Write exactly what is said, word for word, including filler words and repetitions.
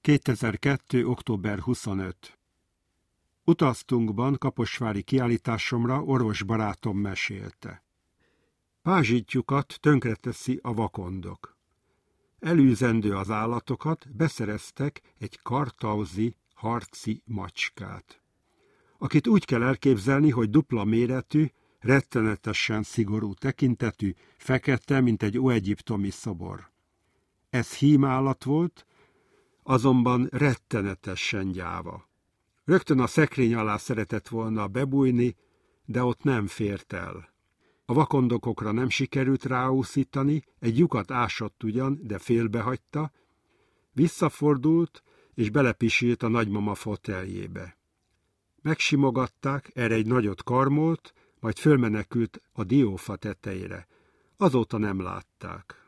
kétezer-kettő. október huszonötödike. Utaztunkban kaposvári kiállításomra orvosbarátom mesélte. Pázsitjukat tönkreteszi a vakondok. Elűzendő az állatokat, beszereztek egy kartauzi harci macskát, akit úgy kell elképzelni, hogy dupla méretű, rettenetesen szigorú tekintetű, fekete, mint egy óegyiptomi szobor. Ez hímállat volt, azonban rettenetesen gyáva. Rögtön a szekrény alá szeretett volna bebújni, de ott nem fért el. A vakondokokra nem sikerült ráúszítani, egy lyukat ásott ugyan, de félbehagyta, visszafordult és belepisilt a nagymama foteljébe. Megsimogatták, erre egy nagyot karmolt, majd fölmenekült a diófa tetejére. Azóta nem látták.